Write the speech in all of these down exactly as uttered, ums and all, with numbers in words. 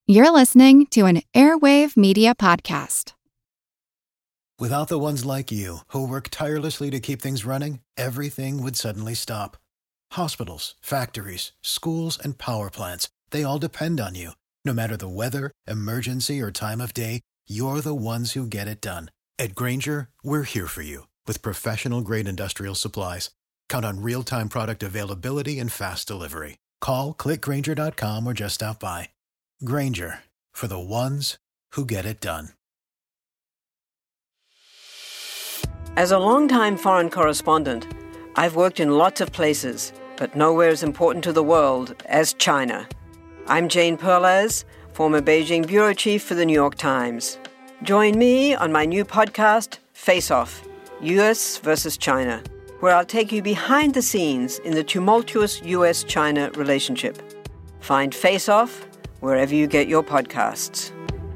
You're listening to an Airwave Media Podcast. Without the ones like you, who work tirelessly to keep things running, everything would suddenly stop. Hospitals, factories, schools, and power plants, they all depend on you. No matter the weather, emergency, or time of day, you're the ones who get it done. At Grainger, we're here for you with professional-grade industrial supplies. Count on real-time product availability and fast delivery. Call, click Grainger dot com, or just stop by. Grainger, for the ones who get it done. As a longtime foreign correspondent, I've worked in lots of places, but nowhere as important to the world as China. I'm Jane Perlez, former Beijing bureau chief for the New York Times. Join me on my new podcast, Face Off, U S versus China, where I'll take you behind the scenes in the tumultuous U S China relationship. Find Face Off wherever you get your podcasts.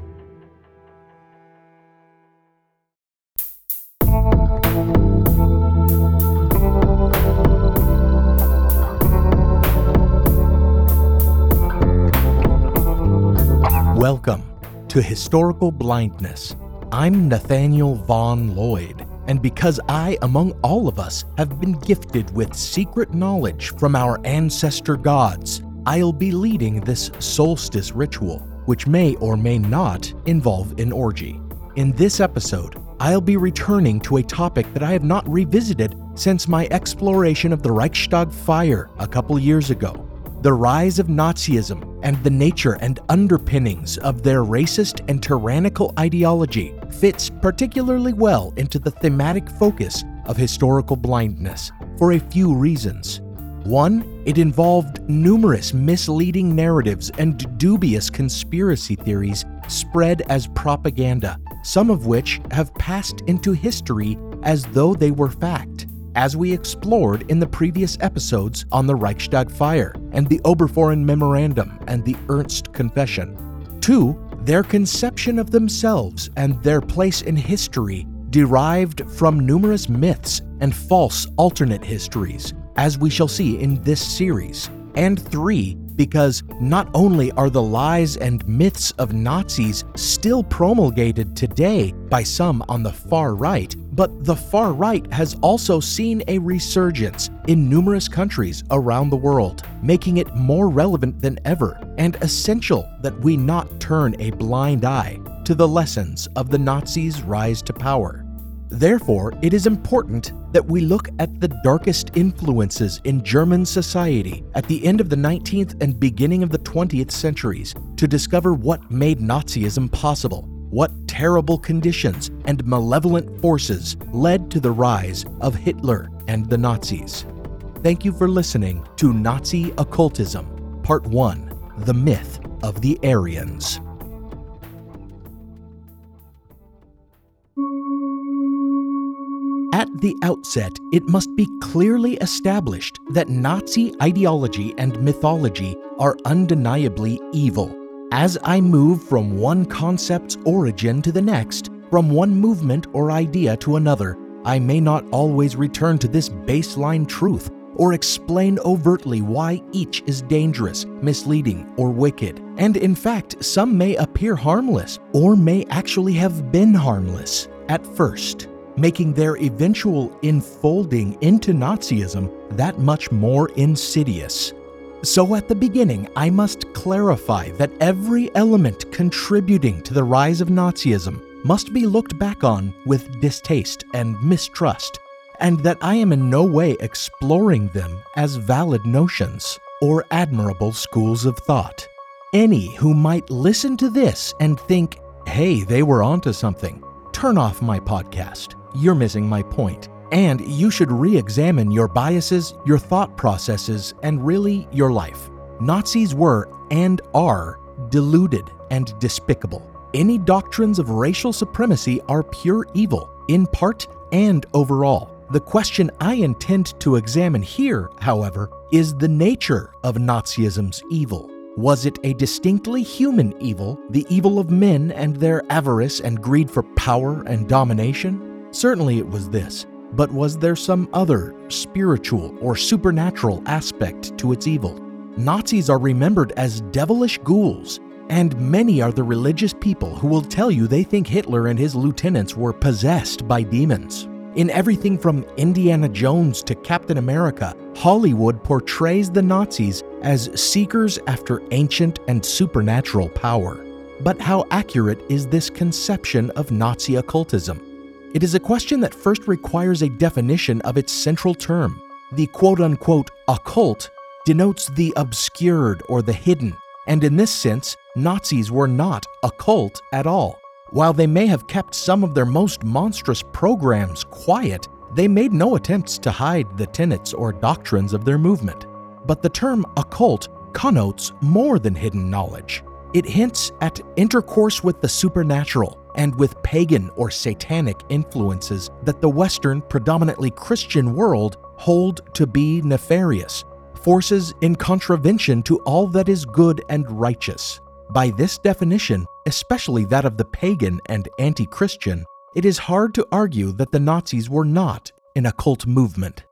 Welcome to Historical Blindness. I'm Nathaniel Vaughn Lloyd, and because I, among all of us, have been gifted with secret knowledge from our ancestor gods, I'll be leading this solstice ritual, which may or may not involve an orgy. In this episode, I'll be returning to a topic that I have not revisited since my exploration of the Reichstag fire a couple years ago. The rise of Nazism and the nature and underpinnings of their racist and tyrannical ideology fits particularly well into the thematic focus of historical blindness for a few reasons. One, it involved numerous misleading narratives and dubious conspiracy theories spread as propaganda, some of which have passed into history as though they were fact, as we explored in the previous episodes on the Reichstag fire and the Oberfohren Memorandum and the Ernst Confession. Two, their conception of themselves and their place in history derived from numerous myths and false alternate histories, as we shall see in this series. And three, because not only are the lies and myths of Nazis still promulgated today by some on the far right, but the far right has also seen a resurgence in numerous countries around the world, making it more relevant than ever and essential that we not turn a blind eye to the lessons of the Nazis' rise to power. Therefore, it is important that we look at the darkest influences in German society at the end of the nineteenth and beginning of the twentieth centuries to discover what made Nazism possible, what terrible conditions and malevolent forces led to the rise of Hitler and the Nazis. Thank you for listening to Nazi Occultism, Part one, The Myth of the Aryans. At the outset, it must be clearly established that Nazi ideology and mythology are undeniably evil. As I move from one concept's origin to the next, from one movement or idea to another, I may not always return to this baseline truth or explain overtly why each is dangerous, misleading, or wicked. And in fact, some may appear harmless or may actually have been harmless at first, making their eventual enfolding into Nazism that much more insidious. So at the beginning, I must clarify that every element contributing to the rise of Nazism must be looked back on with distaste and mistrust, and that I am in no way exploring them as valid notions or admirable schools of thought. Any who might listen to this and think, hey, they were onto something, turn off my podcast. You're missing my point. And you should re-examine your biases, your thought processes, and really your life. Nazis were and are deluded and despicable. Any doctrines of racial supremacy are pure evil, in part and overall. The question I intend to examine here, however, is the nature of Nazism's evil. Was it a distinctly human evil, the evil of men and their avarice and greed for power and domination? Certainly it was this, but was there some other spiritual or supernatural aspect to its evil? Nazis are remembered as devilish ghouls, And many are the religious people who will tell you they think Hitler and his lieutenants were possessed by demons. In everything from Indiana Jones to Captain America, Hollywood portrays the Nazis as seekers after ancient and supernatural power. But how accurate is this conception of Nazi occultism? It is a question that first requires a definition of its central term. The quote-unquote occult denotes the obscured or the hidden, and in this sense, Nazis were not occult at all. While they may have kept some of their most monstrous programs quiet, they made no attempts to hide the tenets or doctrines of their movement. But the term occult connotes more than hidden knowledge. It hints at intercourse with the supernatural and with pagan or satanic influences that the Western, predominantly Christian world hold to be nefarious, forces in contravention to all that is good and righteous. By this definition, especially that of the pagan and anti-Christian, it is hard to argue that the Nazis were not an occult movement.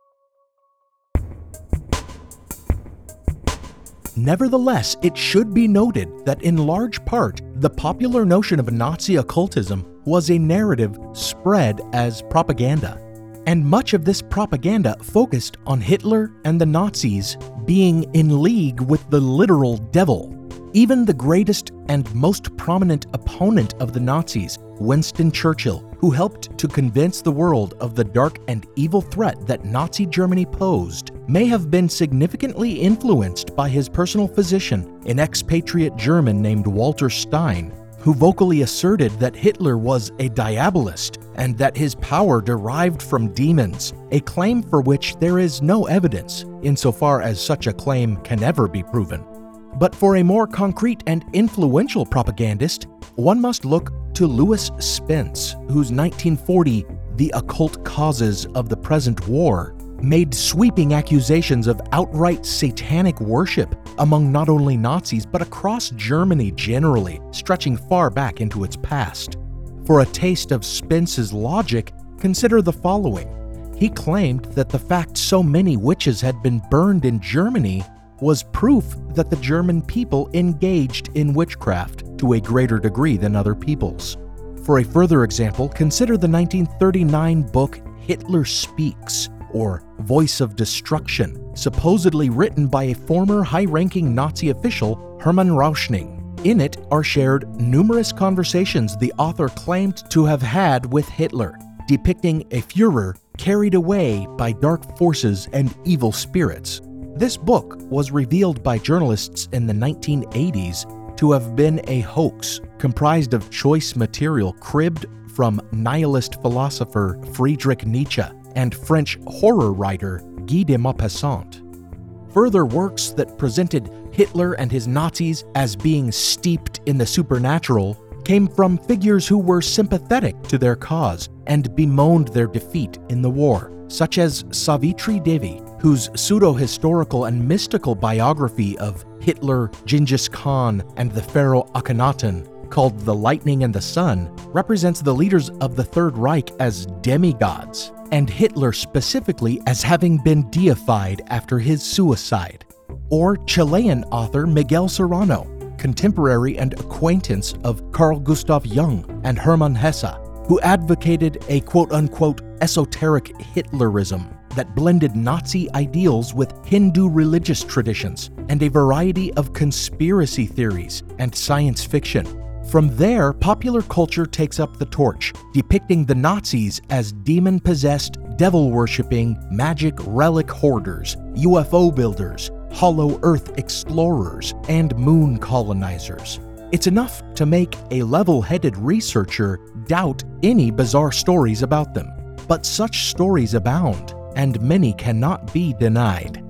Nevertheless, it should be noted that in large part, the popular notion of Nazi occultism was a narrative spread as propaganda. And much of this propaganda focused on Hitler and the Nazis being in league with the literal devil. Even the greatest and most prominent opponent of the Nazis, Winston Churchill, who helped to convince the world of the dark and evil threat that Nazi Germany posed, may have been significantly influenced by his personal physician, an expatriate German named Walter Stein, who vocally asserted that Hitler was a diabolist and that his power derived from demons, a claim for which there is no evidence, insofar as such a claim can ever be proven. But for a more concrete and influential propagandist, one must look to Louis Spence, whose nineteen forty The Occult Causes of the Present War made sweeping accusations of outright satanic worship among not only Nazis but across Germany generally, stretching far back into its past. For a taste of Spence's logic, consider the following. He claimed that the fact so many witches had been burned in Germany was proof that the German people engaged in witchcraft to a greater degree than other peoples. For a further example, consider the nineteen thirty-nine book Hitler Speaks, or Voice of Destruction, supposedly written by a former high-ranking Nazi official, Hermann Rauschning. In it are shared numerous conversations the author claimed to have had with Hitler, depicting a Führer carried away by dark forces and evil spirits. This book was revealed by journalists in the nineteen eighties to have been a hoax comprised of choice material cribbed from nihilist philosopher Friedrich Nietzsche and French horror writer Guy de Maupassant. Further works that presented Hitler and his Nazis as being steeped in the supernatural came from figures who were sympathetic to their cause and bemoaned their defeat in the war, such as Savitri Devi, whose pseudo-historical and mystical biography of Hitler, Genghis Khan, and the pharaoh Akhenaten, called The Lightning and the Sun, represents the leaders of the Third Reich as demigods, and Hitler specifically as having been deified after his suicide. Or Chilean author Miguel Serrano, contemporary and acquaintance of Carl Gustav Jung and Hermann Hesse, who advocated a quote-unquote esoteric Hitlerism that blended Nazi ideals with Hindu religious traditions and a variety of conspiracy theories and science fiction. From there, popular culture takes up the torch, depicting the Nazis as demon-possessed, devil-worshipping, magic relic hoarders, U F O builders, hollow earth explorers, and moon colonizers. It's enough to make a level-headed researcher doubt any bizarre stories about them. But such stories abound, and many cannot be denied.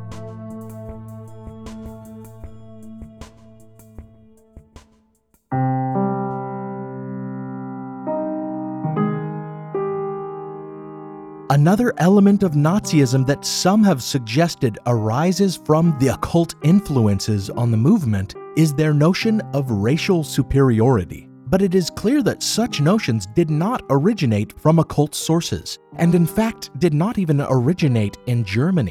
Another element of Nazism that some have suggested arises from the occult influences on the movement is their notion of racial superiority. But it is clear that such notions did not originate from occult sources, and in fact did not even originate in Germany.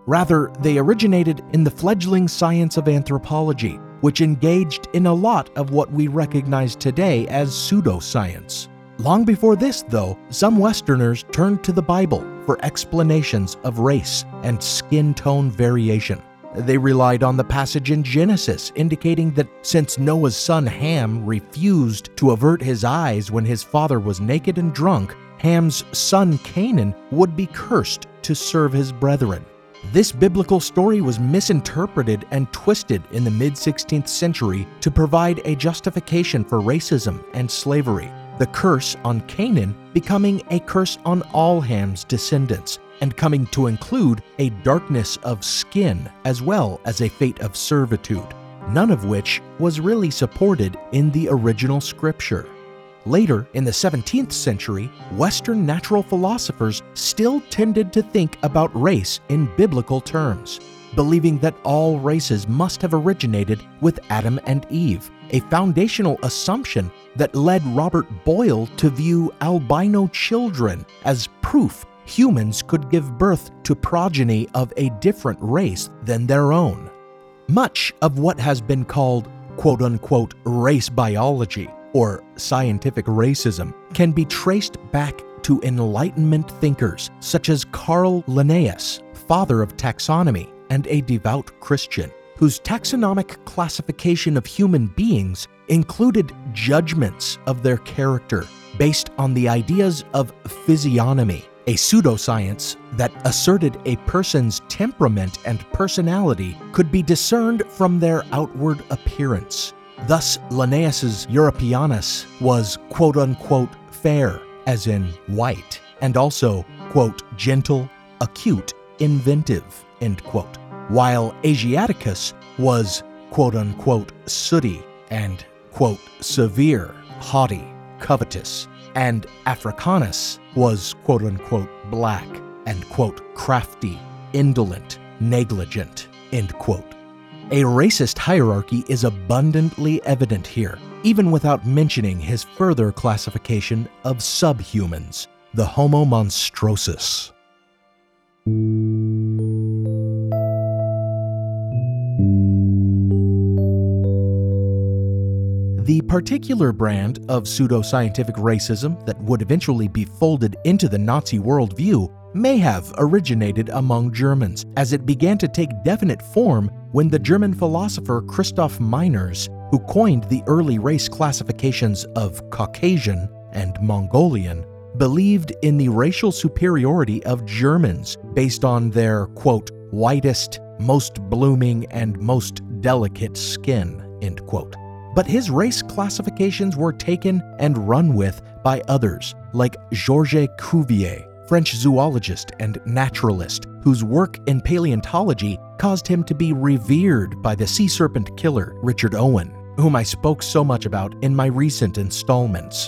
Rather, they originated in the fledgling science of anthropology, which engaged in a lot of what we recognize today as pseudoscience. Long before this, though, some Westerners turned to the Bible for explanations of race and skin tone variation. They relied on the passage in Genesis indicating that since Noah's son Ham refused to avert his eyes when his father was naked and drunk, Ham's son Canaan would be cursed to serve his brethren. This biblical story was misinterpreted and twisted in the mid-sixteenth century to provide a justification for racism and slavery, the curse on Canaan becoming a curse on all Ham's descendants, and coming to include a darkness of skin as well as a fate of servitude, none of which was really supported in the original scripture. Later, in the seventeenth century, Western natural philosophers still tended to think about race in biblical terms, believing that all races must have originated with Adam and Eve, a foundational assumption that led Robert Boyle to view albino children as proof humans could give birth to progeny of a different race than their own. Much of what has been called quote-unquote race biology or scientific racism can be traced back to Enlightenment thinkers such as Carl Linnaeus, father of taxonomy and a devout Christian, whose taxonomic classification of human beings included judgments of their character based on the ideas of physiognomy, a pseudoscience that asserted a person's temperament and personality could be discerned from their outward appearance. Thus, Linnaeus's Europeanus was quote-unquote fair, as in white, and also, quote, gentle, acute, inventive, end quote, while Asiaticus was, quote-unquote sooty and, quote, severe, haughty, covetous, and Africanus was, quote-unquote black and, quote, crafty, indolent, negligent, end quote. A racist hierarchy is abundantly evident here, even without mentioning his further classification of subhumans, the Homo monstrosus. The particular brand of pseudoscientific racism that would eventually be folded into the Nazi worldview may have originated among Germans, as it began to take definite form when the German philosopher Christoph Meiners, who coined the early race classifications of Caucasian and Mongolian, believed in the racial superiority of Germans based on their, quote, whitest, most blooming, and most delicate skin, end quote. But his race classifications were taken and run with by others, like Georges Cuvier, French zoologist and naturalist, whose work in paleontology caused him to be revered by the sea serpent killer Richard Owen, whom I spoke so much about in my recent installments.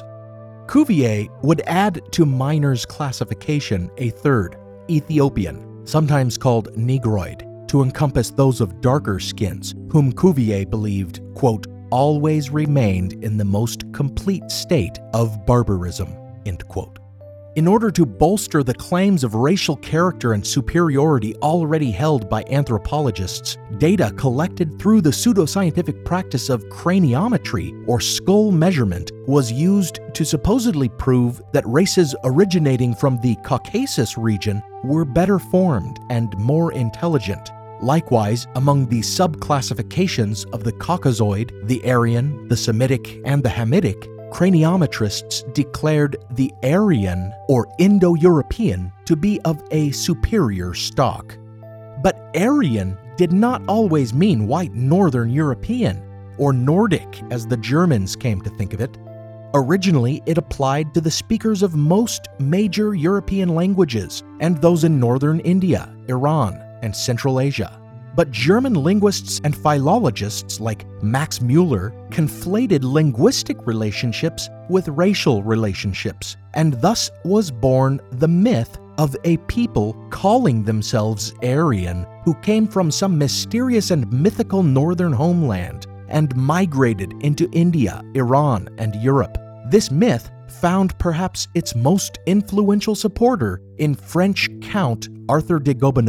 Cuvier would add to Meiners' classification a third, Ethiopian, sometimes called Negroid, to encompass those of darker skins, whom Cuvier believed, quote, always remained in the most complete state of barbarism, end quote. In order to bolster the claims of racial character and superiority already held by anthropologists, data collected through the pseudoscientific practice of craniometry or skull measurement was used to supposedly prove that races originating from the Caucasus region were better formed and more intelligent. Likewise, among the subclassifications of the Caucasoid, the Aryan, the Semitic, and the Hamitic, craniometrists declared the Aryan or Indo-European to be of a superior stock. But Aryan did not always mean white Northern European, or Nordic as the Germans came to think of it. Originally, it applied to the speakers of most major European languages and those in northern India, Iran, and Central Asia. But German linguists and philologists like Max Muller conflated linguistic relationships with racial relationships, and thus was born the myth of a people calling themselves Aryan who came from some mysterious and mythical northern homeland and migrated into India, Iran, and Europe. This myth found perhaps its most influential supporter in French Count Arthur de Gobineau,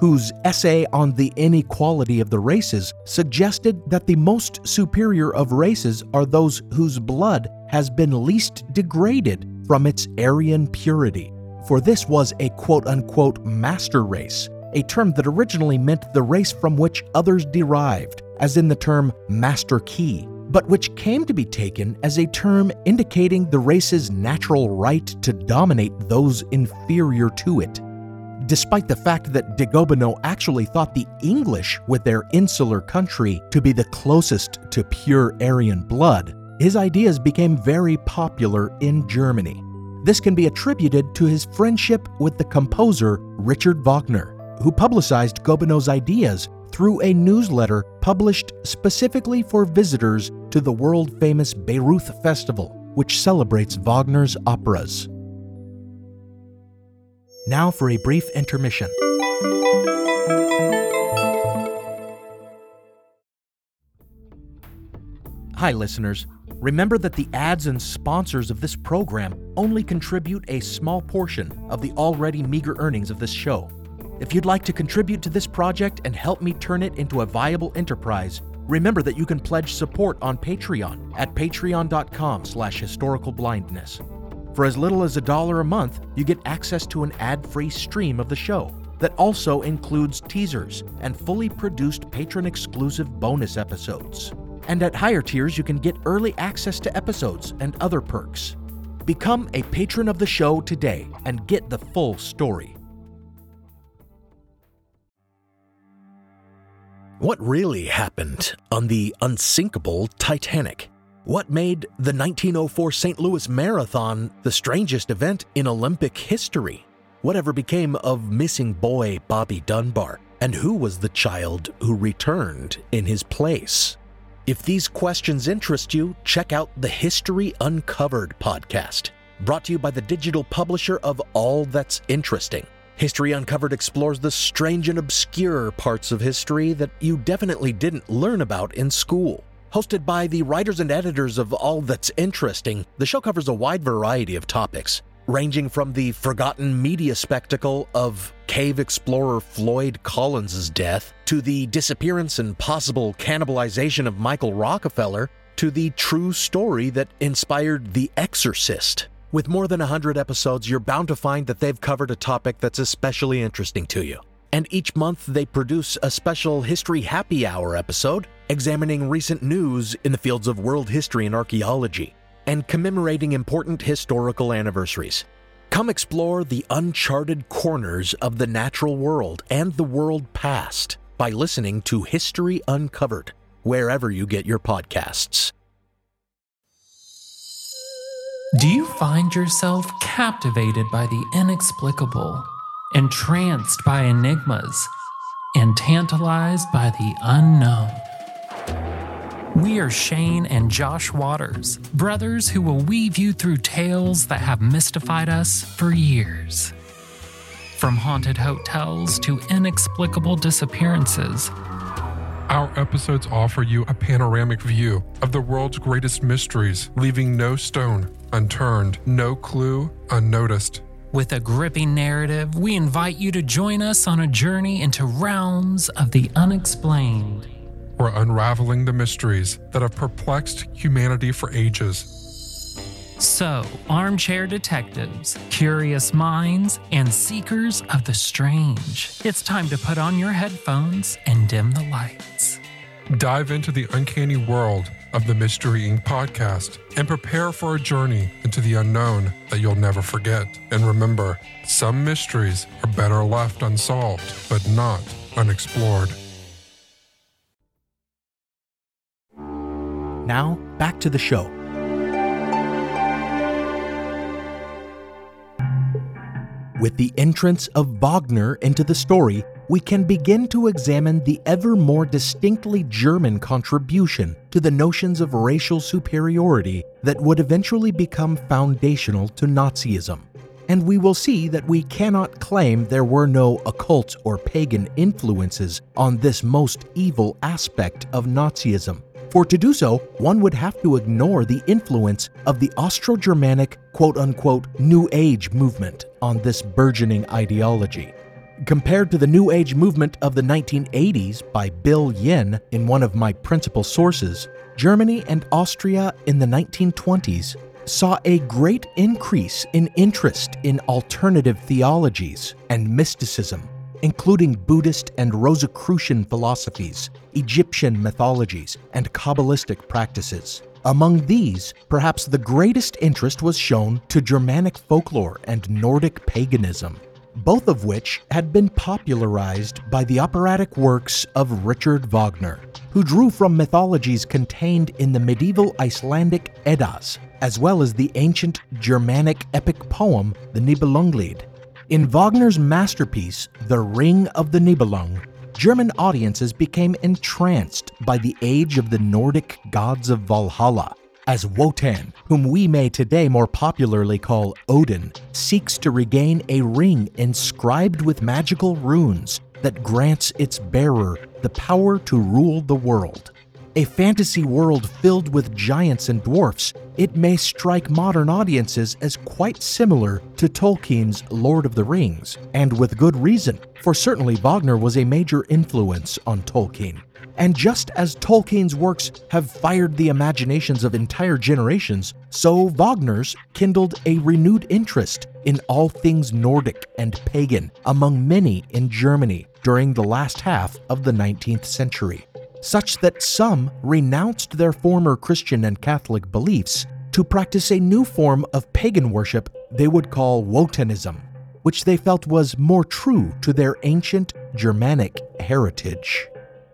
whose essay on the inequality of the races suggested that the most superior of races are those whose blood has been least degraded from its Aryan purity. For this was a quote-unquote master race, a term that originally meant the race from which others derived, as in the term master key, but which came to be taken as a term indicating the race's natural right to dominate those inferior to it. Despite the fact that de Gobineau actually thought the English, with their insular country, to be the closest to pure Aryan blood, his ideas became very popular in Germany. This can be attributed to his friendship with the composer Richard Wagner, who publicized Gobineau's ideas through a newsletter published specifically for visitors to the world-famous Bayreuth Festival, which celebrates Wagner's operas. Now for a brief intermission. Hi, listeners. Remember that the ads and sponsors of this program only contribute a small portion of the already meager earnings of this show. If you'd like to contribute to this project and help me turn it into a viable enterprise, remember that you can pledge support on Patreon at patreon.com slash historicalblindness. For as little as a dollar a month, you get access to an ad-free stream of the show that also includes teasers and fully produced patron-exclusive bonus episodes. And at higher tiers, you can get early access to episodes and other perks. Become a patron of the show today and get the full story. What really happened on the unsinkable Titanic? What made the nineteen oh four Saint Louis Marathon the strangest event in Olympic history? Whatever became of missing boy Bobby Dunbar? And who was the child who returned in his place? If these questions interest you, check out the History Uncovered podcast, brought to you by the digital publisher of All That's Interesting. History Uncovered explores the strange and obscure parts of history that you definitely didn't learn about in school. Hosted by the writers and editors of All That's Interesting, the show covers a wide variety of topics, ranging from the forgotten media spectacle of cave explorer Floyd Collins' death, to the disappearance and possible cannibalization of Michael Rockefeller, to the true story that inspired The Exorcist. With more than one hundred episodes, you're bound to find that they've covered a topic that's especially interesting to you. And each month they produce a special History Happy Hour episode, examining recent news in the fields of world history and archaeology, and commemorating important historical anniversaries. Come explore the uncharted corners of the natural world and the world past by listening to History Uncovered, wherever you get your podcasts. Do you find yourself captivated by the inexplicable, entranced by enigmas, and tantalized by the unknown? We are Shane and Josh Waters, brothers who will weave you through tales that have mystified us for years. From haunted hotels to inexplicable disappearances, our episodes offer you a panoramic view of the world's greatest mysteries, leaving no stone unturned, no clue unnoticed. With a gripping narrative, we invite you to join us on a journey into realms of the unexplained. We're unraveling the mysteries that have perplexed humanity for ages. So, armchair detectives, curious minds, and seekers of the strange, it's time to put on your headphones and dim the lights. Dive into the uncanny world of the Mystery Incorporated podcast and prepare for a journey into the unknown that you'll never forget. And remember, some mysteries are better left unsolved, but not unexplored. Now, back to the show. With the entrance of Wagner into the story, we can begin to examine the ever more distinctly German contribution to the notions of racial superiority that would eventually become foundational to Nazism. And we will see that we cannot claim there were no occult or pagan influences on this most evil aspect of Nazism. For to do so, one would have to ignore the influence of the Austro-Germanic quote-unquote New Age movement on this burgeoning ideology. Compared to the New Age movement of the nineteen eighties by Bill Yin in one of my principal sources, Germany and Austria in the nineteen twenties saw a great increase in interest in alternative theologies and mysticism, including Buddhist and Rosicrucian philosophies, Egyptian mythologies, and Kabbalistic practices. Among these, perhaps the greatest interest was shown to Germanic folklore and Nordic paganism, both of which had been popularized by the operatic works of Richard Wagner, who drew from mythologies contained in the medieval Icelandic Eddas, as well as the ancient Germanic epic poem, the Nibelunglied. In Wagner's masterpiece, The Ring of the Nibelung, German audiences became entranced by the age of the Nordic gods of Valhalla, as Wotan, whom we may today more popularly call Odin, seeks to regain a ring inscribed with magical runes that grants its bearer the power to rule the world. A fantasy world filled with giants and dwarfs, it may strike modern audiences as quite similar to Tolkien's Lord of the Rings, and with good reason, for certainly Wagner was a major influence on Tolkien. And just as Tolkien's works have fired the imaginations of entire generations, so Wagner's kindled a renewed interest in all things Nordic and pagan among many in Germany during the last half of the nineteenth century, such that some renounced their former Christian and Catholic beliefs to practice a new form of pagan worship they would call Wotanism, which they felt was more true to their ancient Germanic heritage.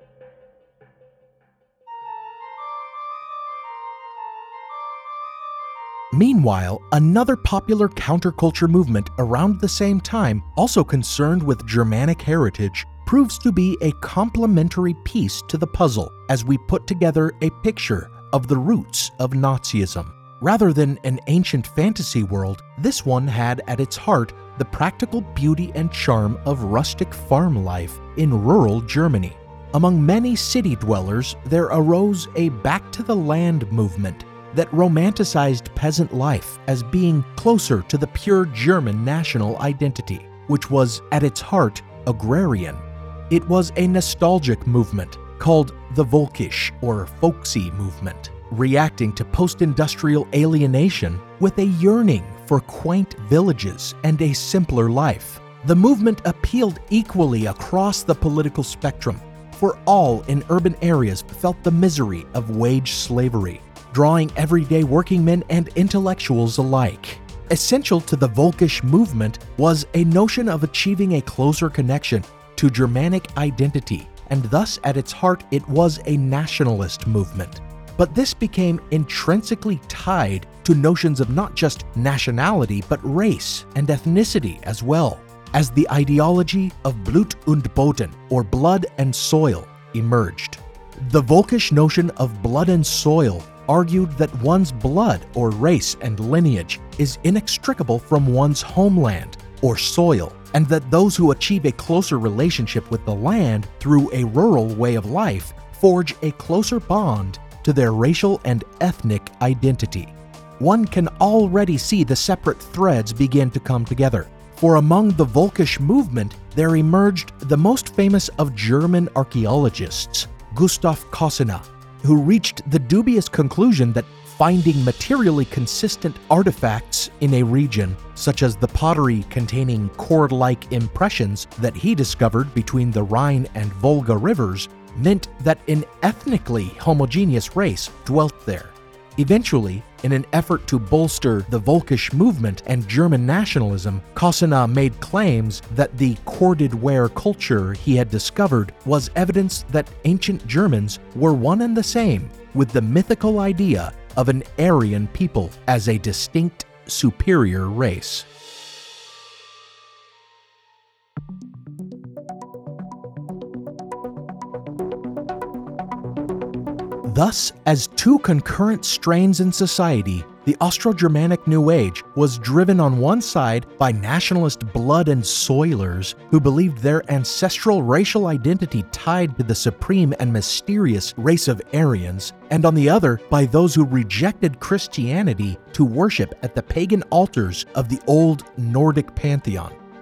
Meanwhile, another popular counterculture movement around the same time, also concerned with Germanic heritage, proves to be a complementary piece to the puzzle as we put together a picture of the roots of Nazism. Rather than an ancient fantasy world, this one had at its heart the practical beauty and charm of rustic farm life in rural Germany. Among many city dwellers, there arose a back-to-the-land movement that romanticized peasant life as being closer to the pure German national identity, which was at its heart agrarian. It was a nostalgic movement called the Völkisch or folksy movement, reacting to post-industrial alienation with a yearning for quaint villages and a simpler life. The movement appealed equally across the political spectrum, for all in urban areas felt the misery of wage slavery, drawing everyday working men and intellectuals alike. Essential to the Völkisch movement was a notion of achieving a closer connection to Germanic identity, and thus at its heart it was a nationalist movement. But this became intrinsically tied to notions of not just nationality, but race and ethnicity as well, as the ideology of Blut und Boden, or blood and soil, emerged. The Völkisch notion of blood and soil argued that one's blood or race and lineage is inextricable from one's homeland or soil, and that those who achieve a closer relationship with the land through a rural way of life forge a closer bond to their racial and ethnic identity. One can already see the separate threads begin to come together, for among the Völkisch movement there emerged the most famous of German archaeologists, Gustav Cassina, who reached the dubious conclusion that finding materially consistent artifacts in a region, such as the pottery containing cord-like impressions that he discovered between the Rhine and Volga rivers, meant that an ethnically homogeneous race dwelt there. Eventually, in an effort to bolster the Völkisch movement and German nationalism, Cassina made claims that the corded ware culture he had discovered was evidence that ancient Germans were one and the same with the mythical idea of an Aryan people as a distinct, superior race. Thus, as two concurrent strains in society, the Austro-Germanic New Age was driven on one side by nationalist blood and soilers who believed their ancestral racial identity tied to the supreme and mysterious race of Aryans, and on the other by those who rejected Christianity to worship at the pagan altars of the old Nordic pantheon.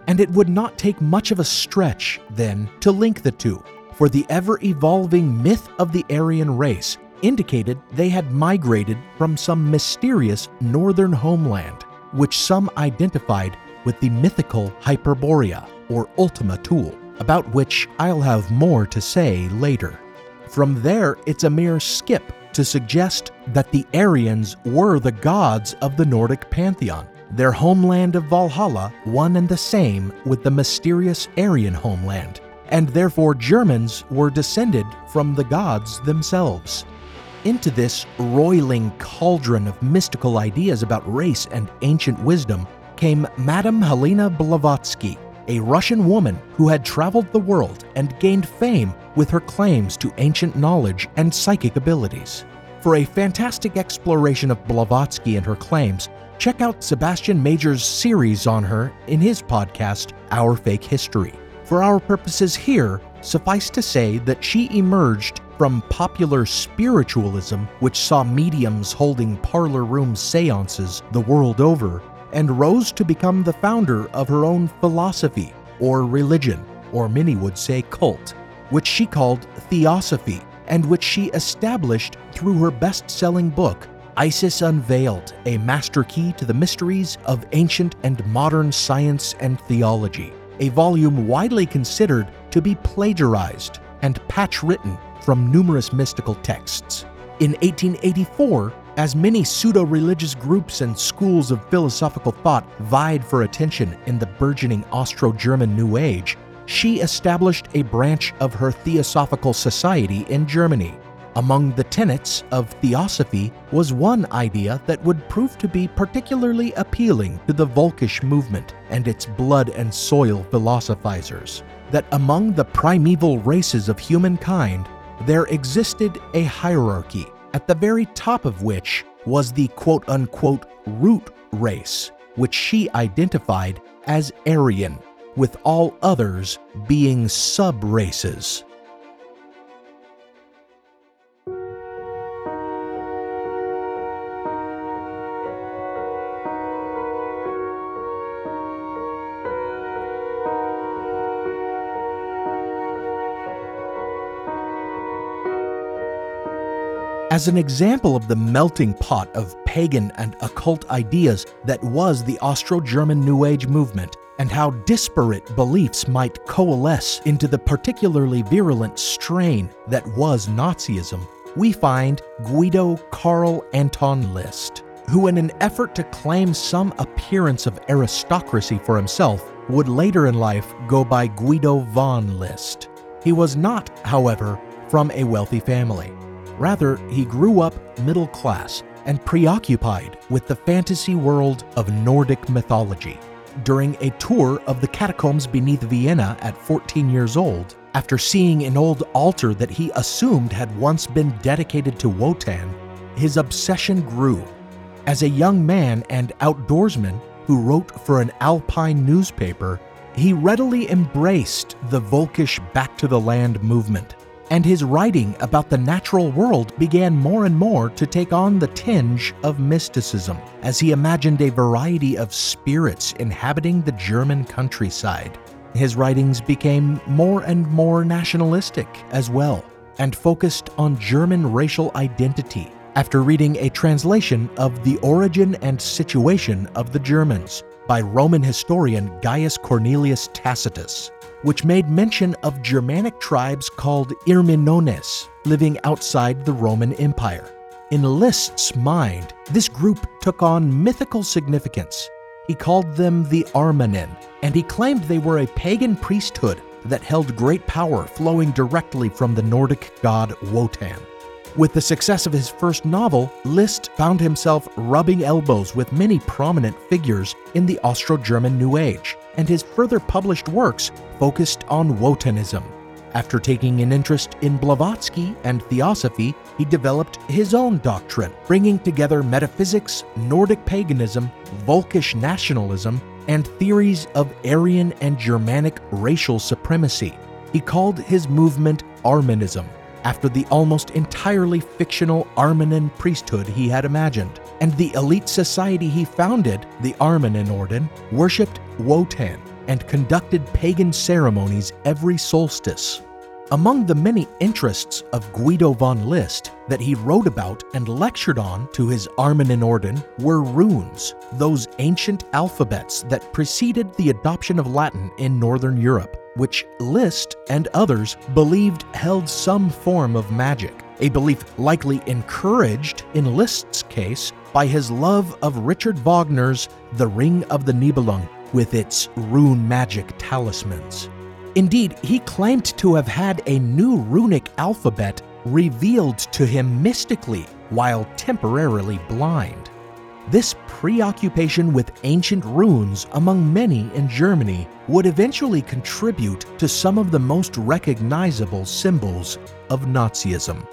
And it would not take much of a stretch, then, to link the two, for the ever-evolving myth of the Aryan race indicated they had migrated from some mysterious northern homeland, which some identified with the mythical Hyperborea, or Ultima Thule, about which I'll have more to say later. From there, it's a mere skip to suggest that the Aryans were the gods of the Nordic pantheon, their homeland of Valhalla one and the same with the mysterious Aryan homeland, and therefore Germans were descended from the gods themselves. Into this roiling cauldron of mystical ideas about race and ancient wisdom came Madame Helena Blavatsky, a Russian woman who had traveled the world and gained fame with her claims to ancient knowledge and psychic abilities. For a fantastic exploration of Blavatsky and her claims, check out Sebastian Major's series on her in his podcast, Our Fake History. For our purposes here, suffice to say that she emerged from popular spiritualism, which saw mediums holding parlor room seances the world over, and rose to become the founder of her own philosophy, or religion, or many would say cult, which she called Theosophy, and which she established through her best-selling book, Isis Unveiled, a master key to the mysteries of ancient and modern science and theology, a volume widely considered to be plagiarized and patch-written from numerous mystical texts. In eighteen eighty-four, as many pseudo-religious groups and schools of philosophical thought vied for attention in the burgeoning Austro-German New Age, she established a branch of her Theosophical Society in Germany. Among the tenets of Theosophy was one idea that would prove to be particularly appealing to the Volkisch movement and its blood and soil philosophizers, that among the primeval races of humankind, there existed a hierarchy, at the very top of which was the quote-unquote root race, which she identified as Aryan, with all others being sub-races. As an example of the melting pot of pagan and occult ideas that was the Austro-German New Age movement, and how disparate beliefs might coalesce into the particularly virulent strain that was Nazism, we find Guido Carl Anton List, who in an effort to claim some appearance of aristocracy for himself, would later in life go by Guido von List. He was not, however, from a wealthy family. Rather, he grew up middle class and preoccupied with the fantasy world of Nordic mythology. During a tour of the catacombs beneath Vienna at fourteen years old, after seeing an old altar that he assumed had once been dedicated to Wotan, his obsession grew. As a young man and outdoorsman who wrote for an Alpine newspaper, he readily embraced the Volkisch Back to the Land movement, and his writing about the natural world began more and more to take on the tinge of mysticism, as he imagined a variety of spirits inhabiting the German countryside. His writings became more and more nationalistic as well, and focused on German racial identity, after reading a translation of The Origin and Situation of the Germans by Roman historian Gaius Cornelius Tacitus, which made mention of Germanic tribes called Irminones living outside the Roman Empire. In List's mind, this group took on mythical significance. He called them the Armanen, and he claimed they were a pagan priesthood that held great power flowing directly from the Nordic god Wotan. With the success of his first novel, List found himself rubbing elbows with many prominent figures in the Austro-German New Age, and his further published works focused on Wotanism. After taking an interest in Blavatsky and Theosophy, he developed his own doctrine, bringing together metaphysics, Nordic paganism, Volkisch nationalism, and theories of Aryan and Germanic racial supremacy. He called his movement Armanism, after the almost entirely fictional Armanen priesthood he had imagined, and the elite society he founded, the Armanen Orden, worshipped Wotan, and conducted pagan ceremonies every solstice. Among the many interests of Guido von List that he wrote about and lectured on to his Armenenorden were runes, those ancient alphabets that preceded the adoption of Latin in Northern Europe, which List and others believed held some form of magic, a belief likely encouraged, in List's case, by his love of Richard Wagner's The Ring of the Nibelung with its rune magic talismans. Indeed, he claimed to have had a new runic alphabet revealed to him mystically while temporarily blind. This preoccupation with ancient runes among many in Germany would eventually contribute to some of the most recognizable symbols of Nazism.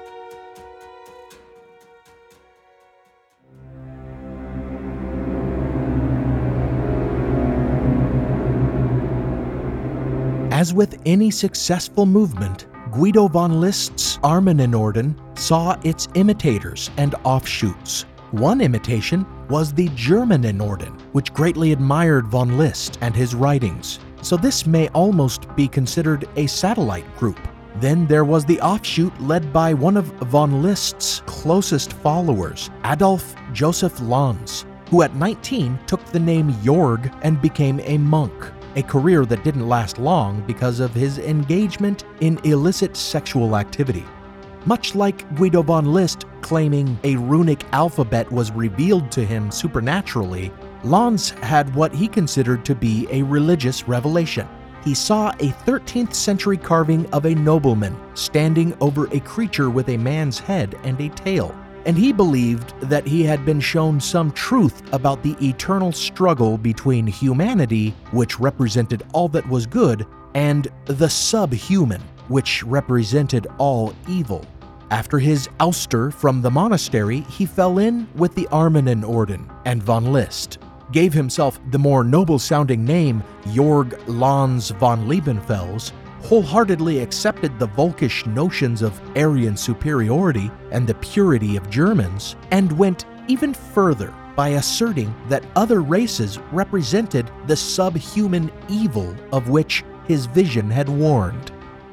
As with any successful movement, Guido von List's Armenenorden saw its imitators and offshoots. One imitation was the Germanenorden, which greatly admired von List and his writings, so this may almost be considered a satellite group. Then there was the offshoot led by one of von List's closest followers, Adolf Joseph Lanz, who at nineteen took the name Jorg and became a monk, a career that didn't last long because of his engagement in illicit sexual activity. Much like Guido von List claiming a runic alphabet was revealed to him supernaturally, Lanz had what he considered to be a religious revelation. He saw a thirteenth century carving of a nobleman standing over a creature with a man's head and a tail, and he believed that he had been shown some truth about the eternal struggle between humanity, which represented all that was good, and the subhuman, which represented all evil. After his ouster from the monastery, he fell in with the Armenenorden, and von List gave himself the more noble-sounding name Jorg Lanz von Liebenfels, wholeheartedly accepted the Volkish notions of Aryan superiority and the purity of Germans, and went even further by asserting that other races represented the subhuman evil of which his vision had warned.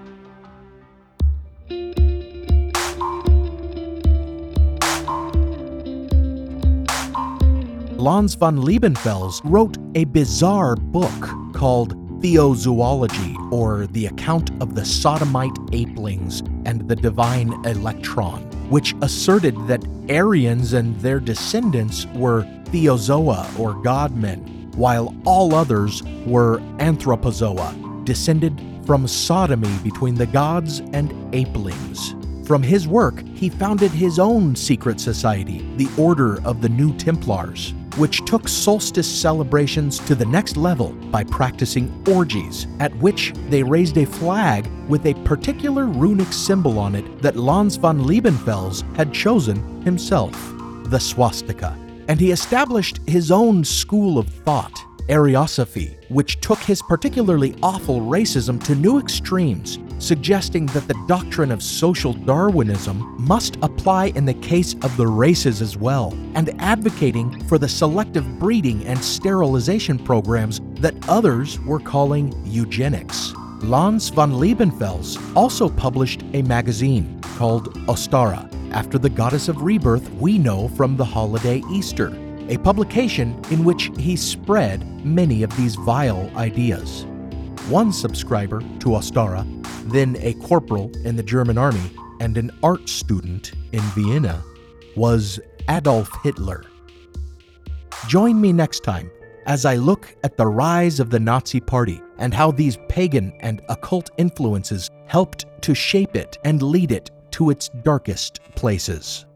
Lanz von Liebenfels wrote a bizarre book called Theozoology, or the account of the sodomite apelings and the divine electron, which asserted that Aryans and their descendants were theozoa, or godmen, while all others were anthropozoa, descended from sodomy between the gods and apelings. From his work, he founded his own secret society, the Order of the New Templars, which took solstice celebrations to the next level by practicing orgies, at which they raised a flag with a particular runic symbol on it that Lanz von Liebenfels had chosen himself, the swastika. And he established his own school of thought, Ariosophy, which took his particularly awful racism to new extremes, suggesting that the doctrine of social Darwinism must apply in the case of the races as well, and advocating for the selective breeding and sterilization programs that others were calling eugenics. Lanz von Liebenfels also published a magazine called Ostara, after the goddess of rebirth we know from the holiday Easter, a publication in which he spread many of these vile ideas. One subscriber to Ostara, then a corporal in the German army and an art student in Vienna, was Adolf Hitler. Join me next time as I look at the rise of the Nazi Party and how these pagan and occult influences helped to shape it and lead it to its darkest places.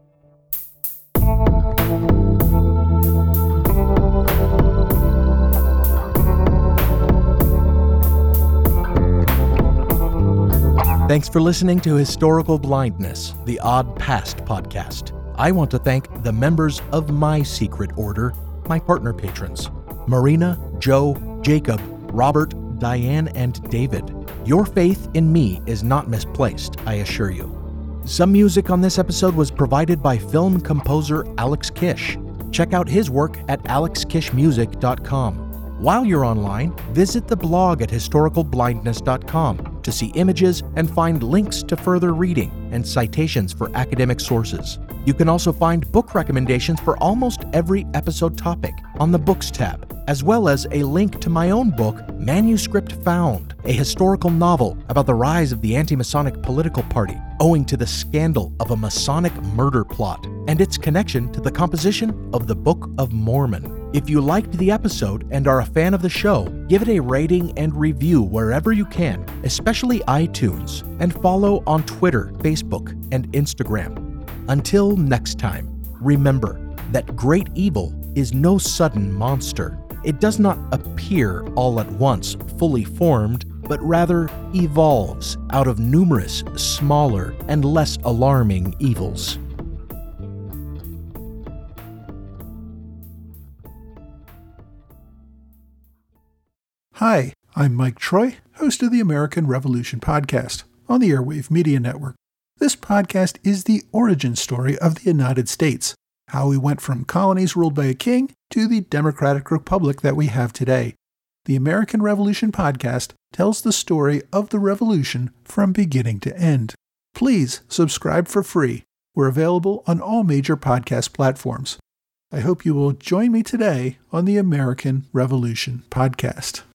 Thanks for listening to Historical Blindness, the Odd Past podcast. I want to thank the members of my secret order, my partner patrons, Marina, Joe, Jacob, Robert, Diane, and David. Your faith in me is not misplaced, I assure you. Some music on this episode was provided by film composer Alex Kish. Check out his work at alex kish music dot com. While you're online, visit the blog at historical blindness dot com to see images and find links to further reading and citations for academic sources. You can also find book recommendations for almost every episode topic on the Books tab, as well as a link to my own book, Manuscript Found, a historical novel about the rise of the anti-Masonic political party owing to the scandal of a Masonic murder plot and its connection to the composition of the Book of Mormon. If you liked the episode and are a fan of the show, give it a rating and review wherever you can, especially iTunes, and follow on Twitter, Facebook, and Instagram. Until next time, remember that great evil is no sudden monster. It does not appear all at once fully formed, but rather evolves out of numerous smaller and less alarming evils. Hi, I'm Mike Troy, host of the American Revolution podcast on the Airwave Media Network. This podcast is the origin story of the United States, how we went from colonies ruled by a king to the democratic republic that we have today. The American Revolution podcast tells the story of the revolution from beginning to end. Please subscribe for free. We're available on all major podcast platforms. I hope you will join me today on the American Revolution podcast.